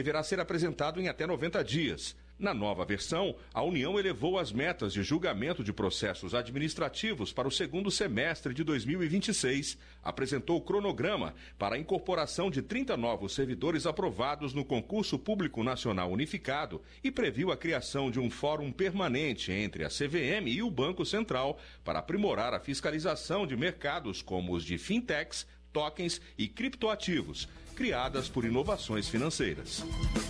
deverá ser apresentado em até 90 dias. Na nova versão, a União elevou as metas de julgamento de processos administrativos para o segundo semestre de 2026, apresentou o cronograma para a incorporação de 30 novos servidores aprovados no Concurso Público Nacional Unificado e previu a criação de um fórum permanente entre a CVM e o Banco Central para aprimorar a fiscalização de mercados como os de fintechs, tokens e criptoativos, criadas por inovações financeiras.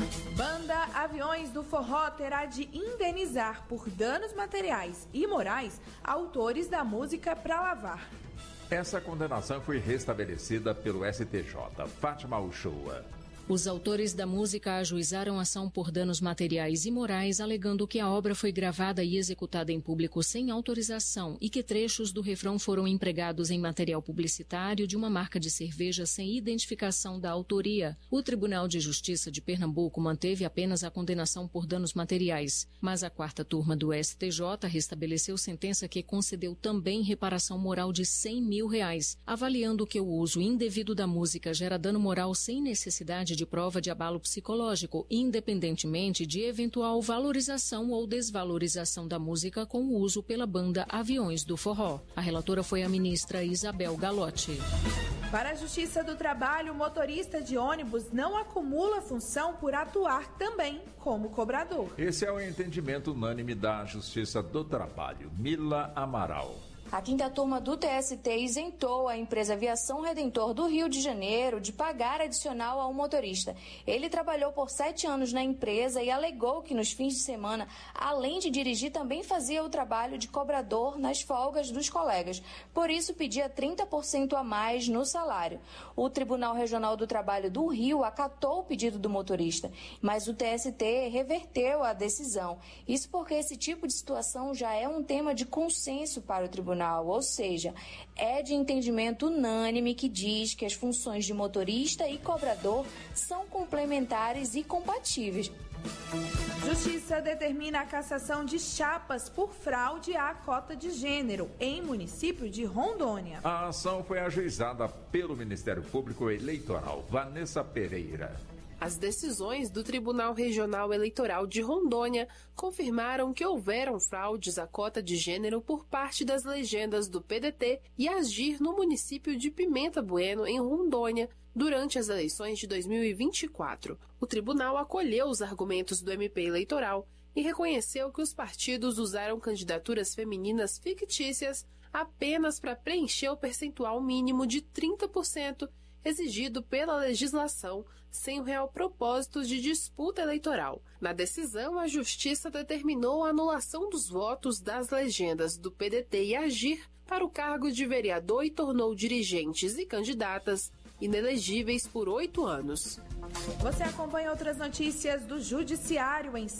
Banda Aviões do Forró terá de indenizar por danos materiais e morais autores da música Pra Lavar. Essa condenação foi restabelecida pelo STJ. Fátima Uchoa. Os autores da música ajuizaram ação por danos materiais e morais, alegando que a obra foi gravada e executada em público sem autorização e que trechos do refrão foram empregados em material publicitário de uma marca de cerveja sem identificação da autoria. O Tribunal de Justiça de Pernambuco manteve apenas a condenação por danos materiais, mas a quarta turma do STJ restabeleceu sentença que concedeu também reparação moral de R$100 mil, avaliando que o uso indevido da música gera dano moral sem necessidade de prova de abalo psicológico, independentemente de eventual valorização ou desvalorização da música com o uso pela banda Aviões do Forró. A relatora foi a ministra Isabel Galotti. Para a Justiça do Trabalho, o motorista de ônibus não acumula função por atuar também como cobrador. Esse é o entendimento unânime da Justiça do Trabalho. Mila Amaral. A quinta turma do TST isentou a empresa Aviação Redentor do Rio de Janeiro de pagar adicional ao motorista. Ele trabalhou por 7 anos na empresa e alegou que nos fins de semana, além de dirigir, também fazia o trabalho de cobrador nas folgas dos colegas. Por isso, pedia 30% a mais no salário. O Tribunal Regional do Trabalho do Rio acatou o pedido do motorista, mas o TST reverteu a decisão. Isso porque esse tipo de situação já é um tema de consenso para o tribunal. Ou seja, é de entendimento unânime que diz que as funções de motorista e cobrador são complementares e compatíveis. Justiça determina a cassação de chapas por fraude à cota de gênero em município de Rondônia. A ação foi ajuizada pelo Ministério Público Eleitoral. Vanessa Pereira. As decisões do Tribunal Regional Eleitoral de Rondônia confirmaram que houveram fraudes à cota de gênero por parte das legendas do PDT e Agir no município de Pimenta Bueno, em Rondônia, durante as eleições de 2024. O tribunal acolheu os argumentos do MP eleitoral e reconheceu que os partidos usaram candidaturas femininas fictícias apenas para preencher o percentual mínimo de 30% exigido pela legislação, sem o real propósito de disputa eleitoral. Na decisão, a Justiça determinou a anulação dos votos das legendas do PDT e Agir para o cargo de vereador e tornou dirigentes e candidatas inelegíveis por 8 anos. Você acompanha outras notícias do Judiciário em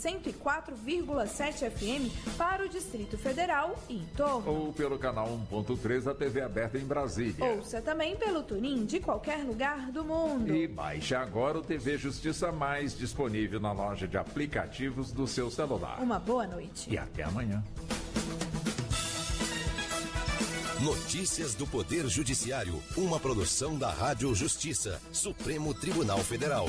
104,7 FM para o Distrito Federal e em torno. Ou pelo canal 1.3 da TV aberta em Brasília. Ouça também pelo TuneIn de qualquer lugar do mundo. E baixe agora o TV Justiça Mais, disponível na loja de aplicativos do seu celular. Uma boa noite. E até amanhã. Notícias do Poder Judiciário, uma produção da Rádio Justiça, Supremo Tribunal Federal.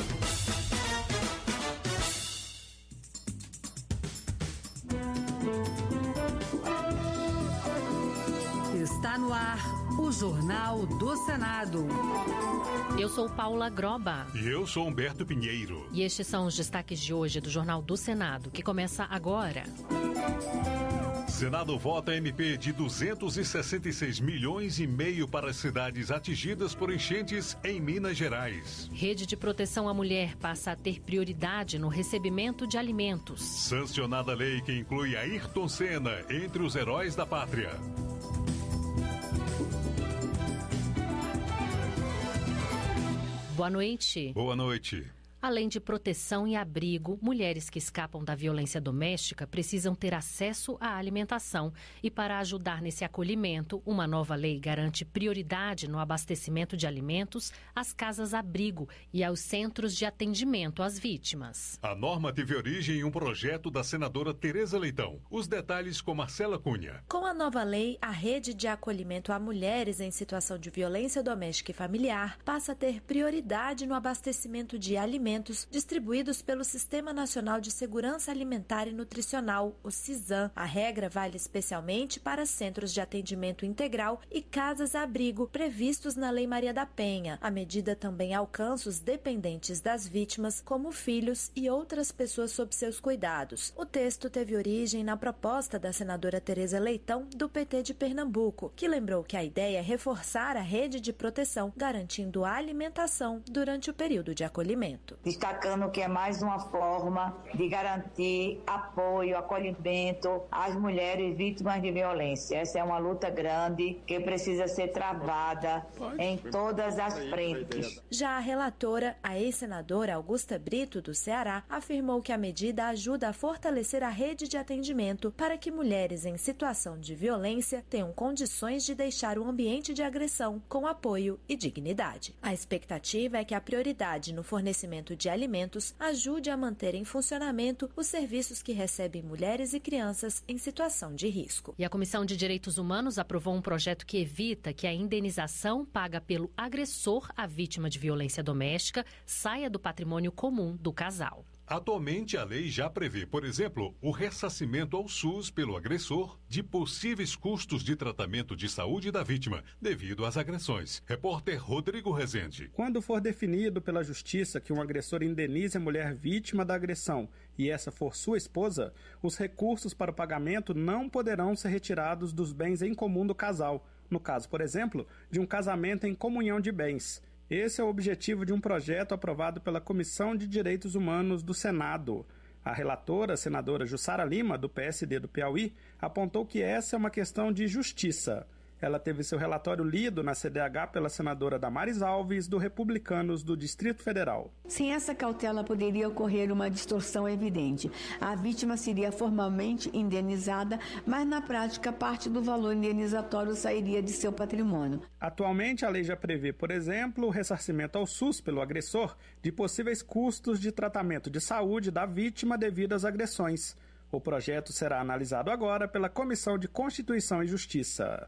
Está no ar o Jornal do Senado. Eu sou Paula Groba. E eu sou Humberto Pinheiro. E estes são os destaques de hoje do Jornal do Senado, que começa agora. Senado vota MP de 266 milhões e meio para as cidades atingidas por enchentes em Minas Gerais. Rede de proteção à mulher passa a ter prioridade no recebimento de alimentos. Sancionada lei que inclui Ayrton Senna entre os heróis da pátria. Boa noite. Boa noite. Além de proteção e abrigo, mulheres que escapam da violência doméstica precisam ter acesso à alimentação. E para ajudar nesse acolhimento, uma nova lei garante prioridade no abastecimento de alimentos às casas-abrigo e aos centros de atendimento às vítimas. A norma teve origem em um projeto da senadora Tereza Leitão. Os detalhes com Marcela Cunha. Com a nova lei, a rede de acolhimento a mulheres em situação de violência doméstica e familiar passa a ter prioridade no abastecimento de alimentos alimentos distribuídos pelo Sistema Nacional de Segurança Alimentar e Nutricional, o SISAM. A regra vale especialmente para centros de atendimento integral e casas-abrigo previstos na Lei Maria da Penha. A medida também alcança os dependentes das vítimas, como filhos e outras pessoas sob seus cuidados. O texto teve origem na proposta da senadora Tereza Leitão, do PT de Pernambuco, que lembrou que a ideia é reforçar a rede de proteção, garantindo a alimentação durante o período de acolhimento. Destacando que é mais uma forma de garantir apoio, acolhimento às mulheres vítimas de violência. Essa é uma luta grande que precisa ser travada em todas as frentes. Já a relatora, a ex-senadora Augusta Brito, do Ceará, afirmou que a medida ajuda a fortalecer a rede de atendimento para que mulheres em situação de violência tenham condições de deixar o ambiente de agressão com apoio e dignidade. A expectativa é que a prioridade no fornecimento de alimentos ajude a manter em funcionamento os serviços que recebem mulheres e crianças em situação de risco. E a Comissão de Direitos Humanos aprovou um projeto que evita que a indenização paga pelo agressor à vítima de violência doméstica saia do patrimônio comum do casal. Atualmente, a lei já prevê, por exemplo, o ressarcimento ao SUS pelo agressor de possíveis custos de tratamento de saúde da vítima devido às agressões. Repórter Rodrigo Rezende. Quando for definido pela Justiça que um agressor indenize a mulher vítima da agressão e essa for sua esposa, os recursos para o pagamento não poderão ser retirados dos bens em comum do casal, no caso, por exemplo, de um casamento em comunhão de bens. Esse é o objetivo de um projeto aprovado pela Comissão de Direitos Humanos do Senado. A relatora, a senadora Jussara Lima, do PSD do Piauí, apontou que essa é uma questão de justiça. Ela teve seu relatório lido na CDH pela senadora Damares Alves, do Republicanos do Distrito Federal. Sem essa cautela, poderia ocorrer uma distorção evidente. A vítima seria formalmente indenizada, mas na prática parte do valor indenizatório sairia de seu patrimônio. Atualmente, a lei já prevê, por exemplo, o ressarcimento ao SUS pelo agressor de possíveis custos de tratamento de saúde da vítima devido às agressões. O projeto será analisado agora pela Comissão de Constituição e Justiça.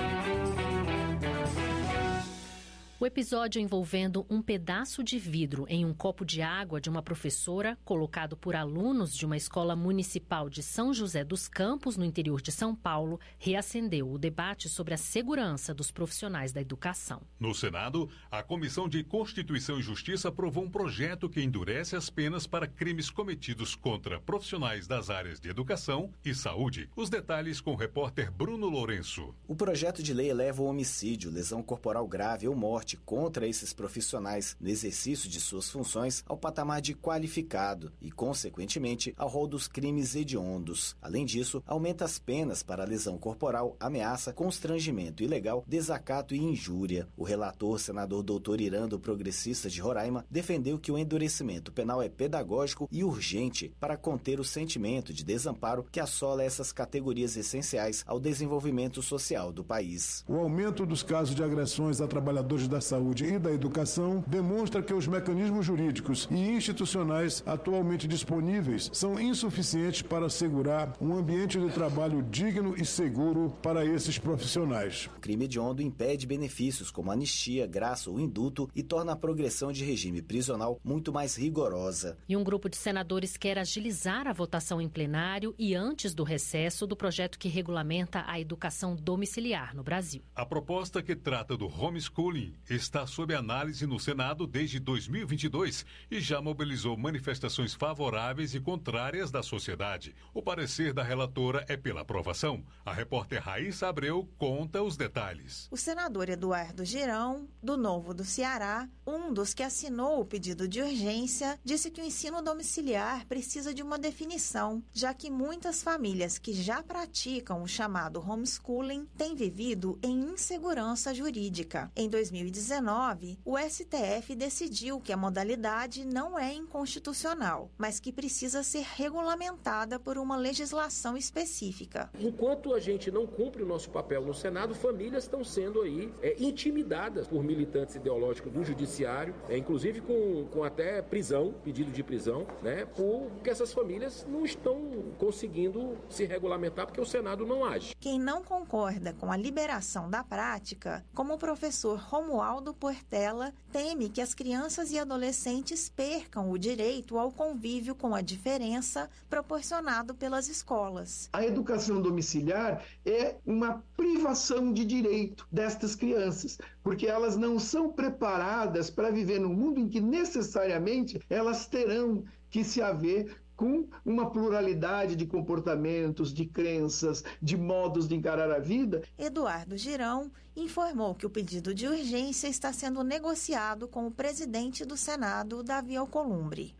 O episódio envolvendo um pedaço de vidro em um copo de água de uma professora, colocado por alunos de uma escola municipal de São José dos Campos, no interior de São Paulo, reacendeu o debate sobre a segurança dos profissionais da educação. No Senado, a Comissão de Constituição e Justiça aprovou um projeto que endurece as penas para crimes cometidos contra profissionais das áreas de educação e saúde. Os detalhes com o repórter Bruno Lourenço. O projeto de lei eleva o homicídio, lesão corporal grave ou morte contra esses profissionais no exercício de suas funções ao patamar de qualificado e, consequentemente, ao rol dos crimes hediondos. Além disso, aumenta as penas para lesão corporal, ameaça, constrangimento ilegal, desacato e injúria. O relator, senador Dr. Irando, progressista de Roraima, defendeu que o endurecimento penal é pedagógico e urgente para conter o sentimento de desamparo que assola essas categorias essenciais ao desenvolvimento social do país. O aumento dos casos de agressões a trabalhadores da saúde e da educação demonstra que os mecanismos jurídicos e institucionais atualmente disponíveis são insuficientes para assegurar um ambiente de trabalho digno e seguro para esses profissionais. O crime hediondo impede benefícios como anistia, graça ou indulto e torna a progressão de regime prisional muito mais rigorosa. E um grupo de senadores quer agilizar a votação em plenário e antes do recesso do projeto que regulamenta a educação domiciliar no Brasil. A proposta que trata do homeschooling está sob análise no Senado desde 2022 e já mobilizou manifestações favoráveis e contrárias da sociedade. O parecer da relatora é pela aprovação. A repórter Raíssa Abreu conta os detalhes. O senador Eduardo Girão, do Novo do Ceará, um dos que assinou o pedido de urgência, disse que o ensino domiciliar precisa de uma definição, já que muitas famílias que já praticam o chamado homeschooling têm vivido em insegurança jurídica. Em 2019, o STF decidiu que a modalidade não é inconstitucional, mas que precisa ser regulamentada por uma legislação específica. Enquanto a gente não cumpre o nosso papel no Senado, famílias estão sendo aí intimidadas por militantes ideológicos do judiciário, inclusive com até prisão, pedido de prisão, porque essas famílias não estão conseguindo se regulamentar porque o Senado não age. Quem não concorda com a liberação da prática, como o professor Romualdo Romualdo Portela teme que as crianças e adolescentes percam o direito ao convívio com a diferença proporcionado pelas escolas. A educação domiciliar é uma privação de direito destas crianças, porque elas não são preparadas para viver num mundo em que necessariamente elas terão que se haver com uma pluralidade de comportamentos, de crenças, de modos de encarar a vida. Eduardo Girão informou que o pedido de urgência está sendo negociado com o presidente do Senado, Davi Alcolumbre.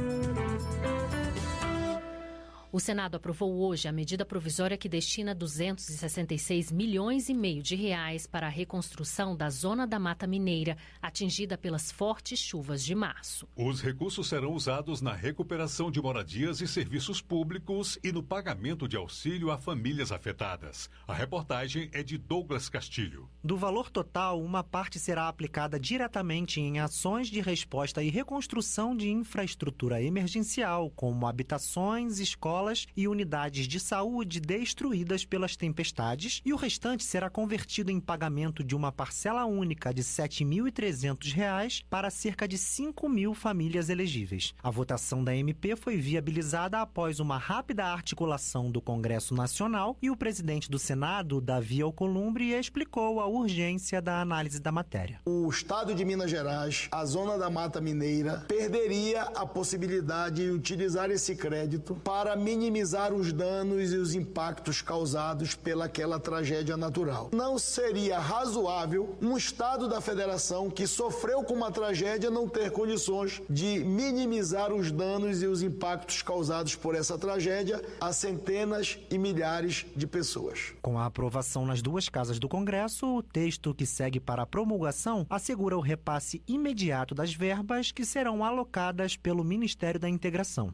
O Senado aprovou hoje a medida provisória que destina 266 milhões e meio de reais para a reconstrução da zona da Mata Mineira, atingida pelas fortes chuvas de março. Os recursos serão usados na recuperação de moradias e serviços públicos e no pagamento de auxílio a famílias afetadas. A reportagem é de Douglas Castilho. Do valor total, uma parte será aplicada diretamente em ações de resposta e reconstrução de infraestrutura emergencial, como habitações, escolas e unidades de saúde destruídas pelas tempestades, e o restante será convertido em pagamento de uma parcela única de R$ 7.300 para cerca de 5 mil famílias elegíveis. A votação da MP foi viabilizada após uma rápida articulação do Congresso Nacional e o presidente do Senado, Davi Alcolumbre, explicou a urgência da análise da matéria. O estado de Minas Gerais, a zona da Mata Mineira, perderia a possibilidade de utilizar esse crédito para minimizar os danos e os impactos causados pelaquela tragédia natural. Não seria razoável um estado da federação que sofreu com uma tragédia não ter condições de minimizar os danos e os impactos causados por essa tragédia a centenas e milhares de pessoas. Com a aprovação nas duas casas do Congresso, o texto que segue para a promulgação assegura o repasse imediato das verbas que serão alocadas pelo Ministério da Integração.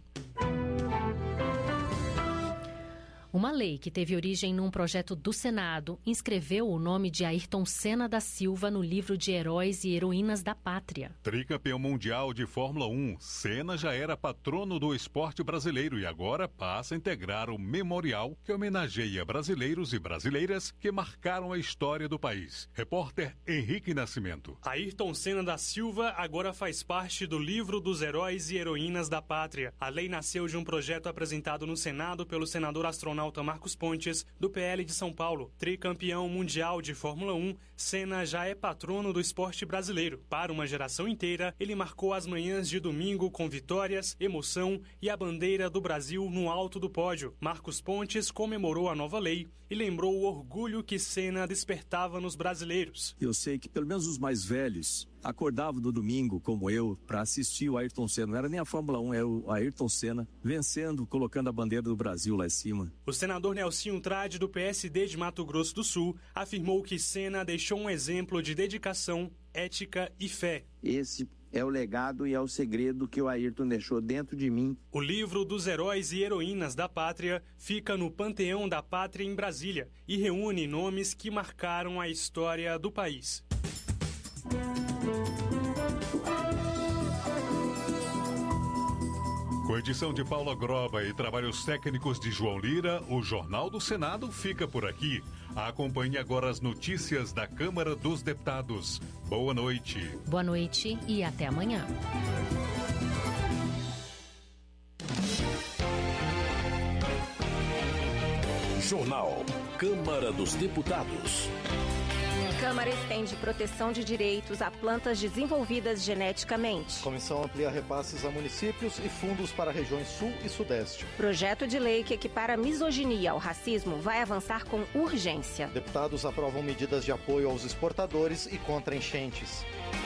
Uma lei que teve origem num projeto do Senado inscreveu o nome de Ayrton Senna da Silva no livro de Heróis e Heroínas da Pátria. Tricampeão mundial de Fórmula 1, Senna já era patrono do esporte brasileiro e agora passa a integrar o memorial que homenageia brasileiros e brasileiras que marcaram a história do país. Repórter Henrique Nascimento. Ayrton Senna da Silva agora faz parte do livro dos Heróis e Heroínas da Pátria. A lei nasceu de um projeto apresentado no Senado pelo senador astronauta Marcos Pontes, do PL de São Paulo. Tricampeão mundial de Fórmula 1, Senna já é patrono do esporte brasileiro. Para uma geração inteira, ele marcou as manhãs de domingo com vitórias, emoção e a bandeira do Brasil no alto do pódio. Marcos Pontes comemorou a nova lei e lembrou o orgulho que Senna despertava nos brasileiros. Eu sei que pelo menos os mais velhos acordavam no domingo, como eu, para assistir o Ayrton Senna. Não era nem a Fórmula 1, era o Ayrton Senna vencendo, colocando a bandeira do Brasil lá em cima. O senador Nelsinho Trade, do PSD de Mato Grosso do Sul, afirmou que Senna deixou um exemplo de dedicação, ética e fé. Esse é o legado e é o segredo que o Ayrton deixou dentro de mim. O livro dos Heróis e Heroínas da Pátria fica no Panteão da Pátria em Brasília e reúne nomes que marcaram a história do país. Com edição de Paula Groba e trabalhos técnicos de João Lira, o Jornal do Senado fica por aqui. Acompanhe agora as notícias da Câmara dos Deputados. Boa noite. Boa noite e até amanhã. Jornal Câmara dos Deputados. Câmara estende proteção de direitos a plantas desenvolvidas geneticamente. Comissão amplia repasses a municípios e fundos para regiões sul e sudeste. Projeto de lei que equipara a misoginia ao racismo vai avançar com urgência. Deputados aprovam medidas de apoio aos exportadores e contra enchentes.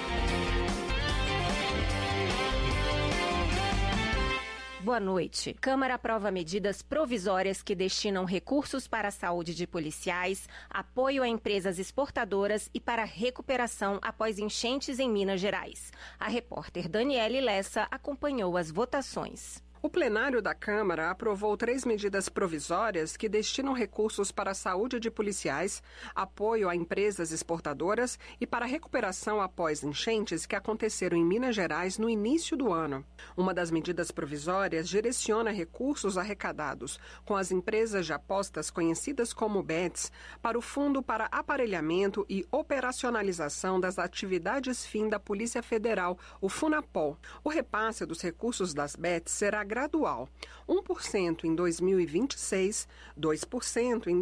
Boa noite. Câmara aprova medidas provisórias que destinam recursos para a saúde de policiais, apoio a empresas exportadoras e para recuperação após enchentes em Minas Gerais. A repórter Daniele Lessa acompanhou as votações. O plenário da Câmara aprovou 3 medidas provisórias que destinam recursos para a saúde de policiais, apoio a empresas exportadoras e para a recuperação após enchentes que aconteceram em Minas Gerais no início do ano. Uma das medidas provisórias direciona recursos arrecadados com as empresas de apostas conhecidas como BETs para o Fundo para Aparelhamento e Operacionalização das Atividades Fim da Polícia Federal, o FUNAPOL. O repasse dos recursos das BETs será gradual, 1% em 2026, 2% em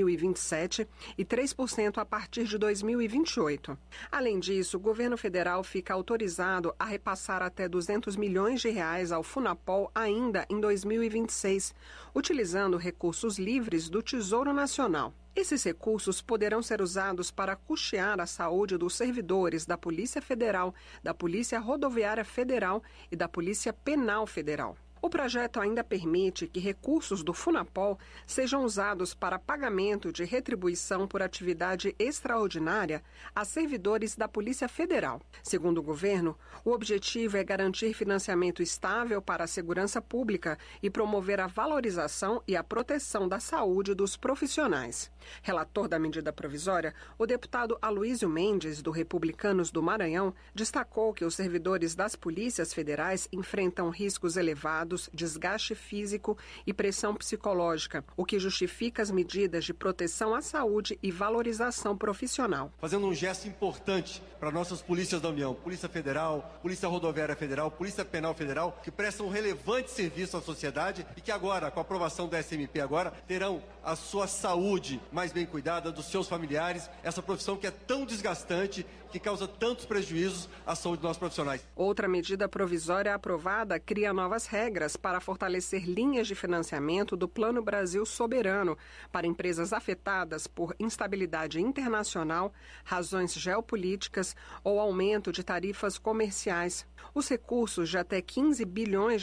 2027 e 3% a partir de 2028. Além disso, o governo federal fica autorizado a repassar até R$200 milhões ao FUNAPOL ainda em 2026, utilizando recursos livres do Tesouro Nacional. Esses recursos poderão ser usados para custear a saúde dos servidores da Polícia Federal, da Polícia Rodoviária Federal e da Polícia Penal Federal. O projeto ainda permite que recursos do FUNAPOL sejam usados para pagamento de retribuição por atividade extraordinária a servidores da Polícia Federal. Segundo o governo, o objetivo é garantir financiamento estável para a segurança pública e promover a valorização e a proteção da saúde dos profissionais. Relator da medida provisória, o deputado Aloísio Mendes, do Republicanos do Maranhão, destacou que os servidores das polícias federais enfrentam riscos elevados, desgaste físico e pressão psicológica, o que justifica as medidas de proteção à saúde e valorização profissional. Fazendo um gesto importante para nossas polícias da União, Polícia Federal, Polícia Rodoviária Federal, Polícia Penal Federal, que prestam um relevante serviço à sociedade e que agora, com a aprovação da SMP agora, terão a sua saúde mais bem cuidada, dos seus familiares, essa profissão que é tão desgastante, que causa tantos prejuízos à saúde dos nossos profissionais. Outra medida provisória aprovada cria novas regras para fortalecer linhas de financiamento do Plano Brasil Soberano para empresas afetadas por instabilidade internacional, razões geopolíticas ou aumento de tarifas comerciais. Os recursos de até R$15 bilhões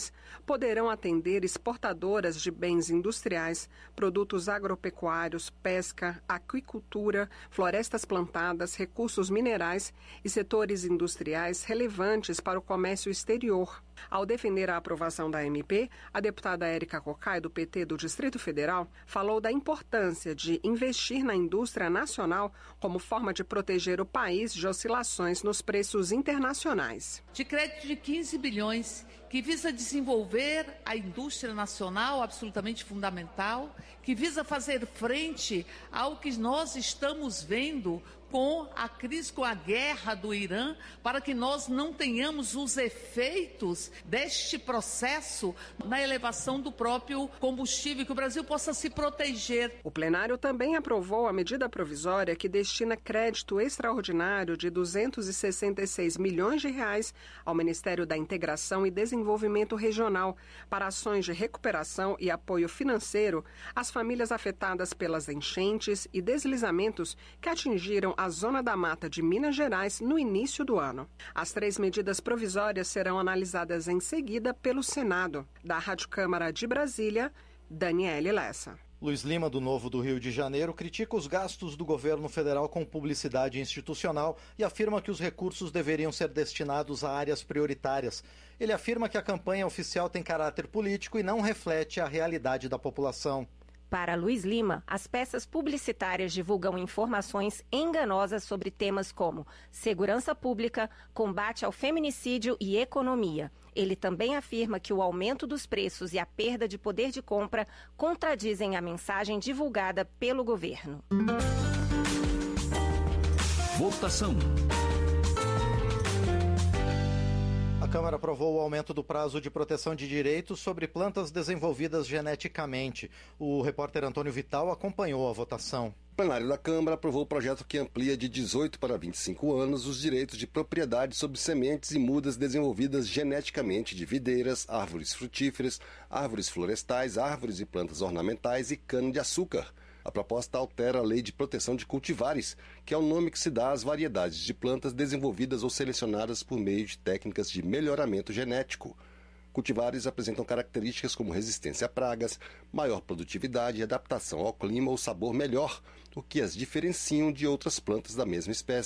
poderão atender exportadoras de bens industriais, produtos agropecuários, pesca, aquicultura, florestas plantadas, recursos minerais e setores industriais relevantes para o comércio exterior. Ao defender a aprovação da MP, a deputada Érica Cocai, do PT do Distrito Federal, falou da importância de investir na indústria nacional como forma de proteger o país de oscilações nos preços internacionais. De crédito de 15 bilhões, que visa desenvolver a indústria nacional, absolutamente fundamental, que visa fazer frente ao que nós estamos vendo com a crise, com a guerra do Irã, para que nós não tenhamos os efeitos deste processo na elevação do próprio combustível, que o Brasil possa se proteger. O plenário também aprovou a medida provisória que destina crédito extraordinário de R$266 milhões ao Ministério da Integração e Desenvolvimento Regional para ações de recuperação e apoio financeiro às famílias afetadas pelas enchentes e deslizamentos que atingiram a Zona da Mata de Minas Gerais no início do ano. As 3 medidas provisórias serão analisadas em seguida pelo Senado. Da Rádio Câmara de Brasília, Daniele Lessa. Luiz Lima, do Novo do Rio de Janeiro, critica os gastos do governo federal com publicidade institucional e afirma que os recursos deveriam ser destinados a áreas prioritárias. Ele afirma que a campanha oficial tem caráter político e não reflete a realidade da população. Para Luiz Lima, as peças publicitárias divulgam informações enganosas sobre temas como segurança pública, combate ao feminicídio e economia. Ele também afirma que o aumento dos preços e a perda de poder de compra contradizem a mensagem divulgada pelo governo. Votação. A Câmara aprovou o aumento do prazo de proteção de direitos sobre plantas desenvolvidas geneticamente. O repórter Antônio Vital acompanhou a votação. O plenário da Câmara aprovou o projeto que amplia de 18 para 25 anos os direitos de propriedade sobre sementes e mudas desenvolvidas geneticamente de videiras, árvores frutíferas, árvores florestais, árvores e plantas ornamentais e cana-de-açúcar. A proposta altera a Lei de Proteção de Cultivares, que é o nome que se dá às variedades de plantas desenvolvidas ou selecionadas por meio de técnicas de melhoramento genético. Cultivares apresentam características como resistência a pragas, maior produtividade, adaptação ao clima ou sabor melhor, o que as diferenciam de outras plantas da mesma espécie.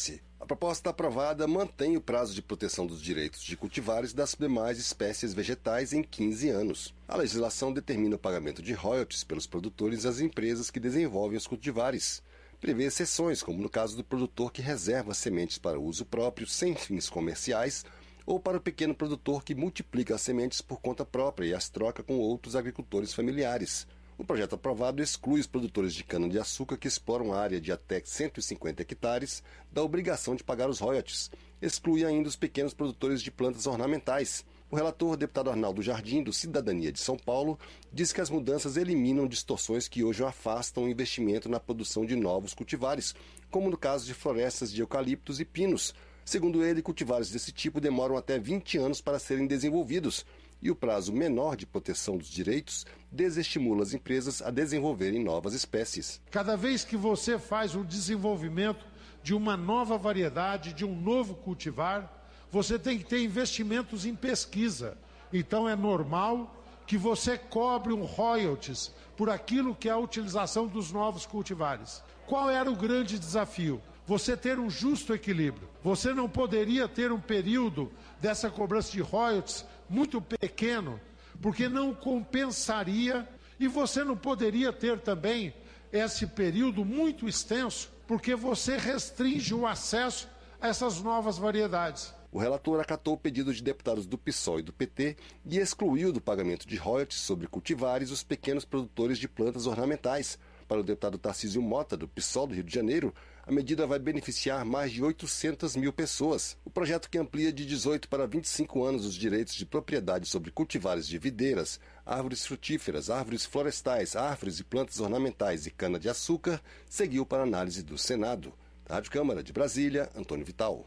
A proposta aprovada mantém o prazo de proteção dos direitos de cultivares das demais espécies vegetais em 15 anos. A legislação determina o pagamento de royalties pelos produtores às empresas que desenvolvem os cultivares. Prevê exceções, como no caso do produtor que reserva sementes para uso próprio sem fins comerciais ou para o pequeno produtor que multiplica as sementes por conta própria e as troca com outros agricultores familiares. O projeto aprovado exclui os produtores de cana-de-açúcar que exploram área de até 150 hectares da obrigação de pagar os royalties. Exclui ainda os pequenos produtores de plantas ornamentais. O relator, deputado Arnaldo Jardim, do Cidadania de São Paulo, diz que as mudanças eliminam distorções que hoje afastam o investimento na produção de novos cultivares, como no caso de florestas de eucaliptos e pinos. Segundo ele, cultivares desse tipo demoram até 20 anos para serem desenvolvidos, e o prazo menor de proteção dos direitos desestimula as empresas a desenvolverem novas espécies. Cada vez que você faz o desenvolvimento de uma nova variedade, de um novo cultivar, você tem que ter investimentos em pesquisa. Então é normal que você cobre um royalties por aquilo que é a utilização dos novos cultivares. Qual era o grande desafio? Você ter um justo equilíbrio. Você não poderia ter um período dessa cobrança de royalties muito pequeno, porque não compensaria, e você não poderia ter também esse período muito extenso, porque você restringe o acesso a essas novas variedades. O relator acatou o pedido de deputados do PSOL e do PT e excluiu do pagamento de royalties sobre cultivares os pequenos produtores de plantas ornamentais. Para o deputado Tarcísio Mota, do PSOL do Rio de Janeiro, a medida vai beneficiar mais de 800 mil pessoas. O projeto, que amplia de 18 para 25 anos os direitos de propriedade sobre cultivares de videiras, árvores frutíferas, árvores florestais, árvores e plantas ornamentais e cana-de-açúcar, seguiu para análise do Senado. Da Rádio Câmara de Brasília, Antônio Vital.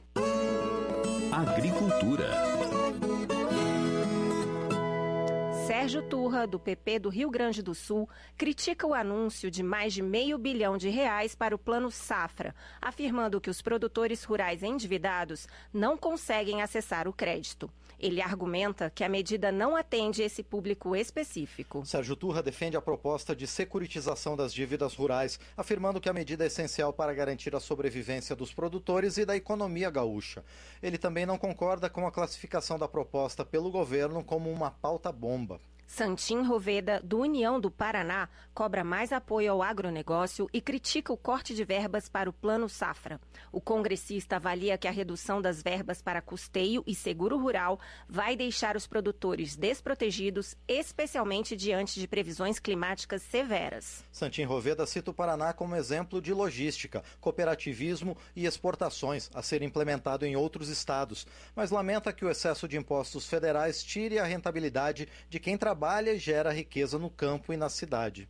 Agricultura. Sérgio Turra, do PP do Rio Grande do Sul, critica o anúncio de mais de R$500 bilhão para o Plano Safra, afirmando que os produtores rurais endividados não conseguem acessar o crédito. Ele argumenta que a medida não atende esse público específico. Sérgio Turra defende a proposta de securitização das dívidas rurais, afirmando que a medida é essencial para garantir a sobrevivência dos produtores e da economia gaúcha. Ele também não concorda com a classificação da proposta pelo governo como uma pauta-bomba. Santim Roveda, do União do Paraná, cobra mais apoio ao agronegócio e critica o corte de verbas para o Plano Safra. O congressista avalia que a redução das verbas para custeio e seguro rural vai deixar os produtores desprotegidos, especialmente diante de previsões climáticas severas. Santim Roveda cita o Paraná como exemplo de logística, cooperativismo e exportações a ser implementado em outros estados, mas lamenta que o excesso de impostos federais tire a rentabilidade de quem trabalha e gera riqueza no campo e na cidade.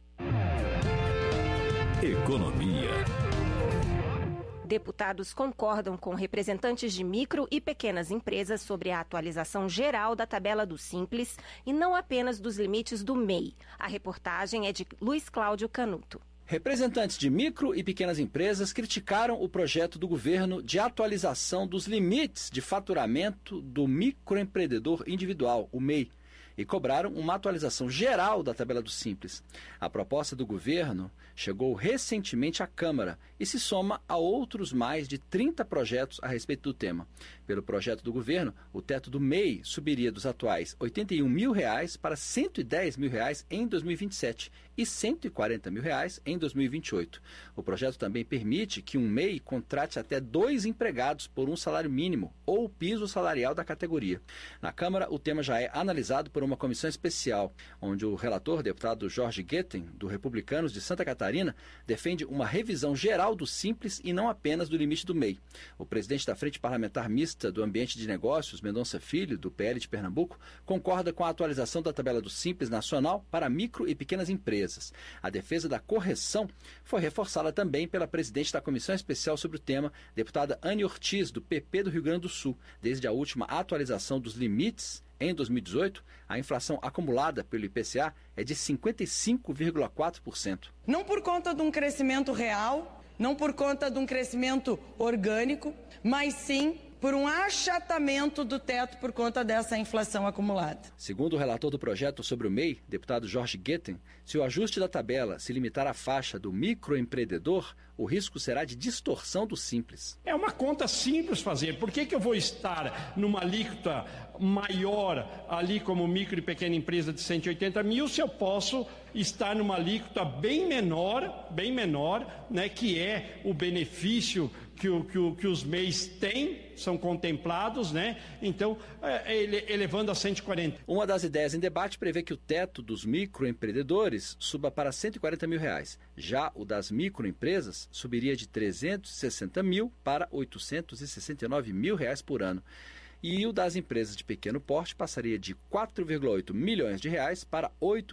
Economia. Deputados concordam com representantes de micro e pequenas empresas sobre a atualização geral da tabela do Simples e não apenas dos limites do MEI. A reportagem é de Luiz Cláudio Canuto. Representantes de micro e pequenas empresas criticaram o projeto do governo de atualização dos limites de faturamento do microempreendedor individual, o MEI, e cobraram uma atualização geral da tabela do Simples. A proposta do governo chegou recentemente à Câmara e se soma a outros mais de 30 projetos a respeito do tema. Pelo projeto do governo, o teto do MEI subiria dos atuais R$ 81 mil para R$ 110 mil em 2027 e R$ 140 mil em 2028. O projeto também permite que um MEI contrate até 2 empregados por um salário mínimo ou o piso salarial da categoria. Na Câmara, o tema já é analisado por uma comissão especial, onde o relator, deputado Jorge Guetem, do Republicanos de Santa Catarina, defende uma revisão geral do Simples e não apenas do limite do MEI. O presidente da Frente Parlamentar Mista do Ambiente de Negócios, Mendonça Filho, do PL de Pernambuco, concorda com a atualização da tabela do Simples nacional para micro e pequenas empresas. A defesa da correção foi reforçada também pela presidente da Comissão Especial sobre o tema, deputada Anne Ortiz, do PP do Rio Grande do Sul. Desde a última atualização dos limites, em 2018, a inflação acumulada pelo IPCA é de 55,4%. Não por conta de um crescimento real, não por conta de um crescimento orgânico, mas sim por um achatamento do teto por conta dessa inflação acumulada. Segundo o relator do projeto sobre o MEI, deputado Jorge Guetem, se o ajuste da tabela se limitar à faixa do microempreendedor, o risco será de distorção do Simples. É uma conta simples fazer. Por que eu vou estar numa alíquota maior ali como micro e pequena empresa de 180 mil se eu posso estar numa alíquota bem menor, né, que é o benefício que os MEIs têm, são contemplados, né? Então, elevando a 140. Uma das ideias em debate prevê que o teto dos microempreendedores suba para R$140 mil. Já o das microempresas subiria de 360 mil para 869 mil reais por ano. E o das empresas de pequeno porte passaria de 4,8 milhões de reais para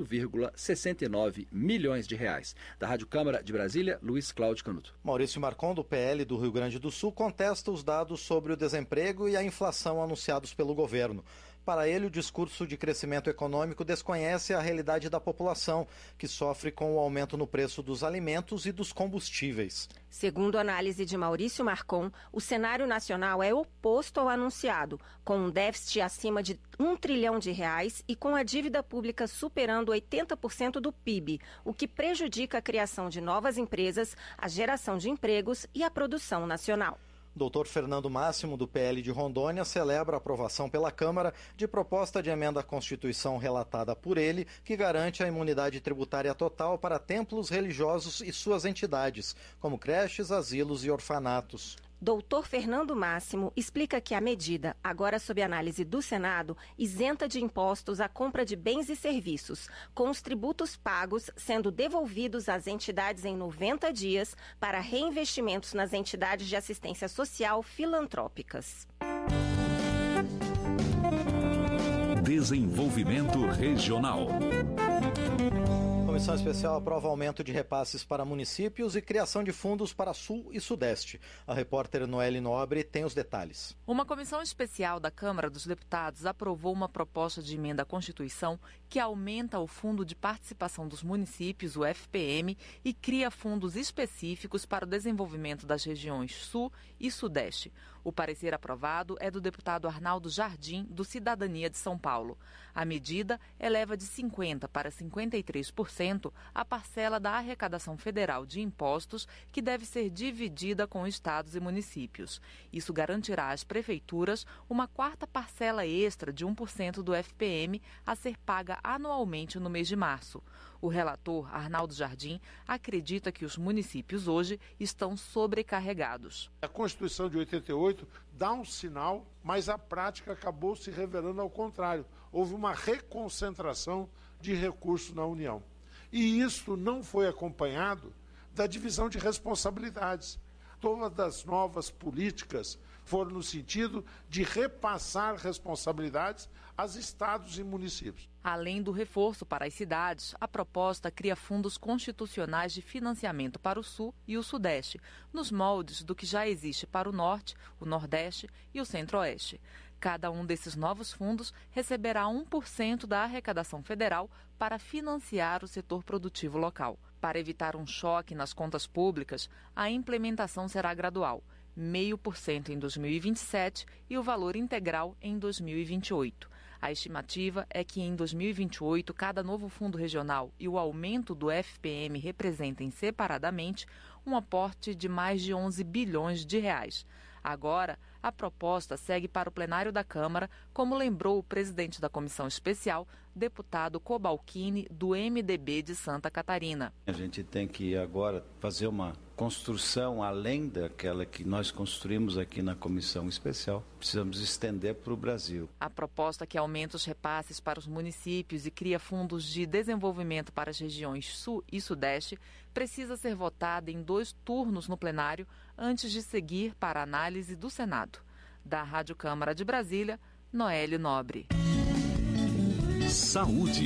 8,69 milhões de reais. Da Rádio Câmara de Brasília, Luiz Cláudio Canuto. Maurício Marcon, do PL do Rio Grande do Sul, contesta os dados sobre o desemprego e a inflação anunciados pelo governo. Para ele, o discurso de crescimento econômico desconhece a realidade da população, que sofre com o aumento no preço dos alimentos e dos combustíveis. Segundo a análise de Maurício Marcon, o cenário nacional é oposto ao anunciado, com um déficit acima de R$1 trilhão e com a dívida pública superando 80% do PIB, o que prejudica a criação de novas empresas, a geração de empregos e a produção nacional. Dr. Fernando Máximo, do PL de Rondônia, celebra a aprovação pela Câmara de proposta de emenda à Constituição relatada por ele, que garante a imunidade tributária total para templos religiosos e suas entidades, como creches, asilos e orfanatos. Doutor Fernando Máximo explica que a medida, agora sob análise do Senado, isenta de impostos a compra de bens e serviços, com os tributos pagos sendo devolvidos às entidades em 90 dias para reinvestimentos nas entidades de assistência social filantrópicas. Desenvolvimento Regional. A Comissão Especial aprova aumento de repasses para municípios e criação de fundos para Sul e Sudeste. A repórter Noelle Nobre tem os detalhes. Uma comissão especial da Câmara dos Deputados aprovou uma proposta de emenda à Constituição que aumenta o Fundo de Participação dos Municípios, o FPM, e cria fundos específicos para o desenvolvimento das regiões Sul e Sudeste. O parecer aprovado é do deputado Arnaldo Jardim, do Cidadania de São Paulo. A medida eleva de 50% para 53% a parcela da arrecadação federal de impostos, que deve ser dividida com estados e municípios. Isso garantirá às prefeituras uma quarta parcela extra de 1% do FPM a ser paga anualmente no mês de março. O relator, Arnaldo Jardim, acredita que os municípios hoje estão sobrecarregados. A Constituição de 88 dá um sinal, mas a prática acabou se revelando ao contrário. Houve uma reconcentração de recursos na União. E isso não foi acompanhado da divisão de responsabilidades. Todas as novas políticas foram no sentido de repassar responsabilidades aos estados e municípios. Além do reforço para as cidades, a proposta cria fundos constitucionais de financiamento para o Sul e o Sudeste, nos moldes do que já existe para o Norte, o Nordeste e o Centro-Oeste. Cada um desses novos fundos receberá 1% da arrecadação federal para financiar o setor produtivo local. Para evitar um choque nas contas públicas, a implementação será gradual, 0,5% em 2027 e o valor integral em 2028. A estimativa é que em 2028 cada novo fundo regional e o aumento do FPM representem separadamente um aporte de mais de 11 bilhões de reais. Agora, a proposta segue para o plenário da Câmara, como lembrou o presidente da Comissão Especial, deputado Cobalcini, do MDB de Santa Catarina. A gente tem que agora fazer uma construção além daquela que nós construímos aqui na Comissão Especial. Precisamos estender para o Brasil. A proposta que aumenta os repasses para os municípios e cria fundos de desenvolvimento para as regiões Sul e Sudeste precisa ser votada em 2 turnos no plenário antes de seguir para a análise do Senado. Da Rádio Câmara de Brasília, Noelle Nobre. Saúde.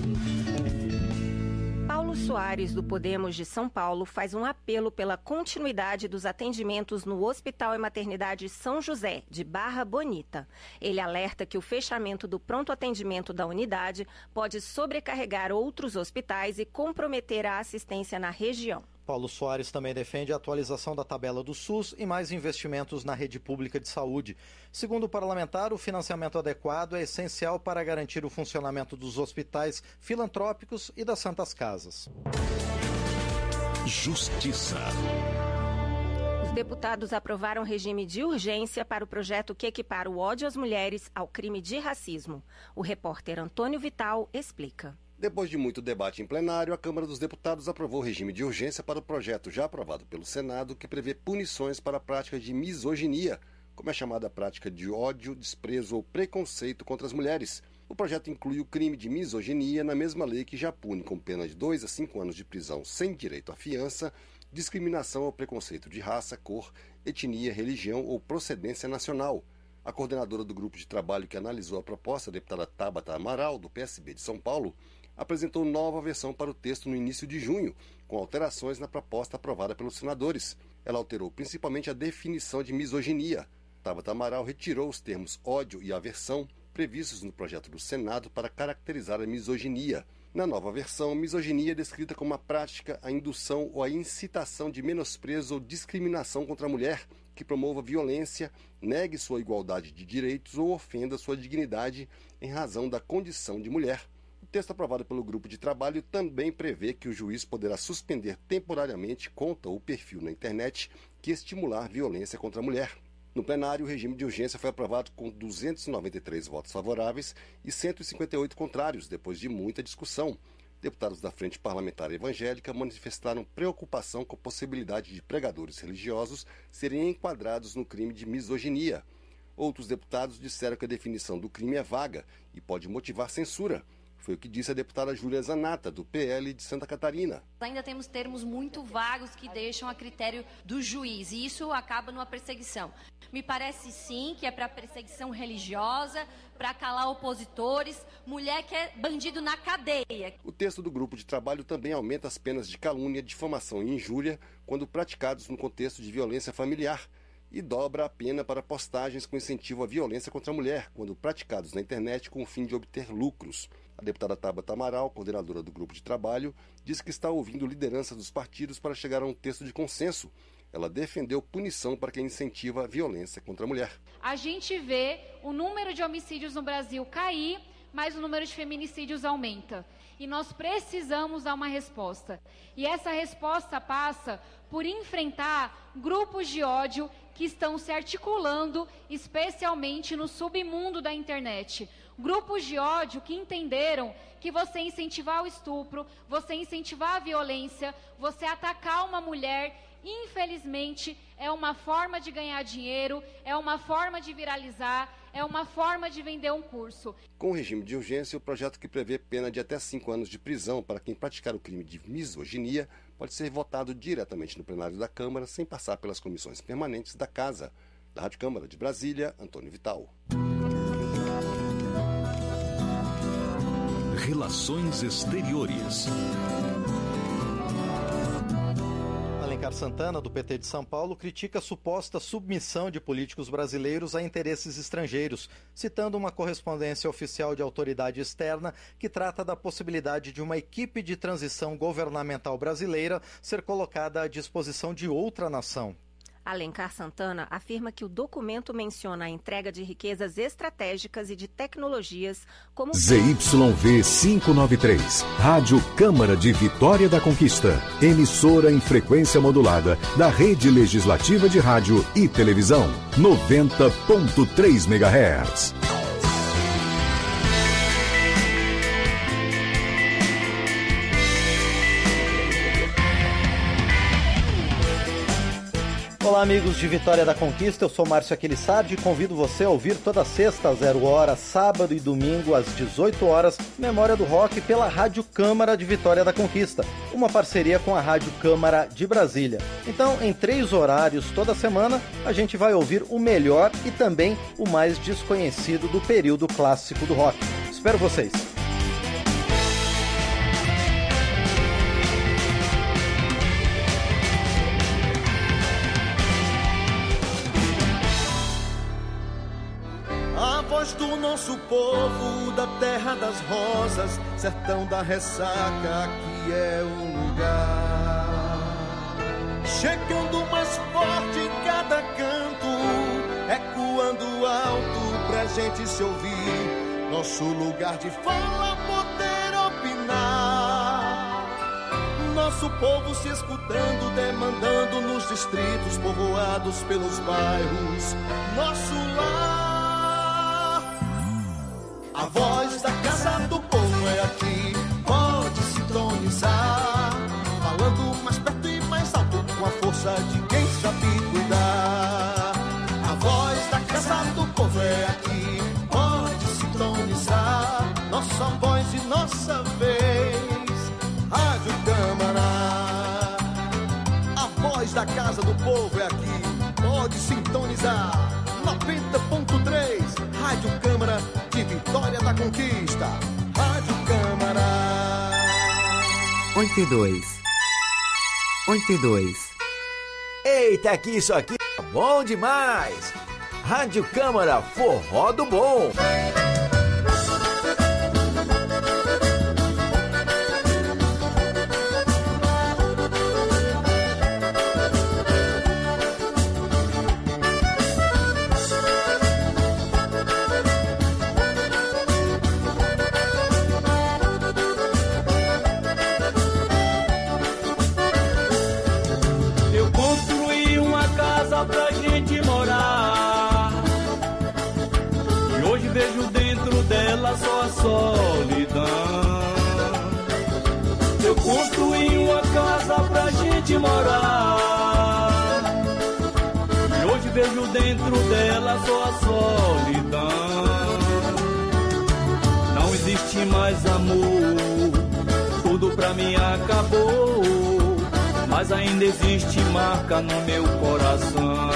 Paulo Soares, do Podemos de São Paulo, faz um apelo pela continuidade dos atendimentos no Hospital e Maternidade São José, de Barra Bonita. Ele alerta que o fechamento do pronto atendimento da unidade pode sobrecarregar outros hospitais e comprometer a assistência na região. Paulo Soares também defende a atualização da tabela do SUS e mais investimentos na rede pública de saúde. Segundo o parlamentar, o financiamento adequado é essencial para garantir o funcionamento dos hospitais filantrópicos e das santas casas. Justiça. Os deputados aprovaram regime de urgência para o projeto que equipara o ódio às mulheres ao crime de racismo. O repórter Antônio Vital explica. Depois de muito debate em plenário, a Câmara dos Deputados aprovou o regime de urgência para o projeto já aprovado pelo Senado, que prevê punições para a prática de misoginia, como é chamada a prática de ódio, desprezo ou preconceito contra as mulheres. O projeto inclui o crime de misoginia na mesma lei que já pune com pena de 2 a 5 anos de prisão sem direito à fiança, discriminação ou preconceito de raça, cor, etnia, religião ou procedência nacional. A coordenadora do grupo de trabalho que analisou a proposta, a deputada Tabata Amaral, do PSB de São Paulo, apresentou nova versão para o texto no início de junho, com alterações na proposta aprovada pelos senadores. Ela alterou principalmente a definição de misoginia. Tabata Amaral retirou os termos ódio e aversão previstos no projeto do Senado para caracterizar a misoginia. Na nova versão, misoginia é descrita como a prática, a indução ou a incitação de menosprezo ou discriminação contra a mulher, que promova violência, negue sua igualdade de direitos ou ofenda sua dignidade em razão da condição de mulher. O texto aprovado pelo grupo de trabalho também prevê que o juiz poderá suspender temporariamente conta ou perfil na internet que estimular violência contra a mulher. No plenário, o regime de urgência foi aprovado com 293 votos favoráveis e 158 contrários, depois de muita discussão. Deputados da Frente Parlamentar Evangélica manifestaram preocupação com a possibilidade de pregadores religiosos serem enquadrados no crime de misoginia. Outros deputados disseram que a definição do crime é vaga e pode motivar censura. Foi o que disse a deputada Júlia Zanata, do PL de Santa Catarina. Ainda temos termos muito vagos que deixam a critério do juiz, e isso acaba numa perseguição. Me parece sim que é para perseguição religiosa, para calar opositores, mulher que é bandido na cadeia. O texto do grupo de trabalho também aumenta as penas de calúnia, difamação e injúria quando praticados no contexto de violência familiar, e dobra a pena para postagens com incentivo à violência contra a mulher, quando praticados na internet com o fim de obter lucros. A deputada Tabata Amaral, coordenadora do grupo de trabalho, disse que está ouvindo lideranças dos partidos para chegar a um texto de consenso. Ela defendeu punição para quem incentiva a violência contra a mulher. A gente vê o número de homicídios no Brasil cair, mas o número de feminicídios aumenta. E nós precisamos dar uma resposta. E essa resposta passa por enfrentar grupos de ódio que estão se articulando, especialmente no submundo da internet. Grupos de ódio que entenderam que você incentivar o estupro, você incentivar a violência, você atacar uma mulher, infelizmente, é uma forma de ganhar dinheiro, é uma forma de viralizar, é uma forma de vender um curso. Com o regime de urgência, o projeto que prevê pena de até 5 anos de prisão para quem praticar o crime de misoginia pode ser votado diretamente no plenário da Câmara, sem passar pelas comissões permanentes da Casa. Da Rádio Câmara de Brasília, Antônio Vital. Relações Exteriores. Alencar Santana, do PT de São Paulo, critica a suposta submissão de políticos brasileiros a interesses estrangeiros, citando uma correspondência oficial de autoridade externa que trata da possibilidade de uma equipe de transição governamental brasileira ser colocada à disposição de outra nação. Alencar Santana afirma que o documento menciona a entrega de riquezas estratégicas e de tecnologias como... ZYV 593, Rádio Câmara de Vitória da Conquista, emissora em frequência modulada da Rede Legislativa de Rádio e Televisão, 90.3 MHz. Olá, amigos de Vitória da Conquista, eu sou Márcio Aquilissardi e convido você a ouvir toda sexta às 0h, sábado e domingo às 18h, Memória do Rock pela Rádio Câmara de Vitória da Conquista, uma parceria com a Rádio Câmara de Brasília. Então, em 3 horários toda semana, a gente vai ouvir o melhor e também o mais desconhecido do período clássico do rock. Espero vocês! Do nosso povo, da terra das rosas, sertão da ressaca, aqui é o lugar. chegando mais forte em cada canto, ecoando alto pra gente se ouvir, nosso lugar de fala, poder opinar, nosso povo se escutando, demandando nos distritos, povoados pelos bairros, nosso lar. A voz da Casa do Povo é aqui, pode sintonizar, falando mais perto e mais alto, com a força de quem sabe cuidar. A voz da Casa do Povo é aqui, pode sintonizar, nossa voz e nossa vez, Rádio Câmara. A voz da Casa do Povo é aqui, pode sintonizar, 90.3, Rádio Câmara de Vitória da Conquista, Rádio Câmara. 82. Eita, que isso aqui é bom demais! Rádio Câmara, forró do bom! Pra gente morar, e hoje vejo dentro dela só a solidão. Eu construí uma casa pra gente morar, e hoje vejo dentro dela só a solidão. Não existe mais amor, tudo pra mim acabou, mas ainda existe marca no meu coração.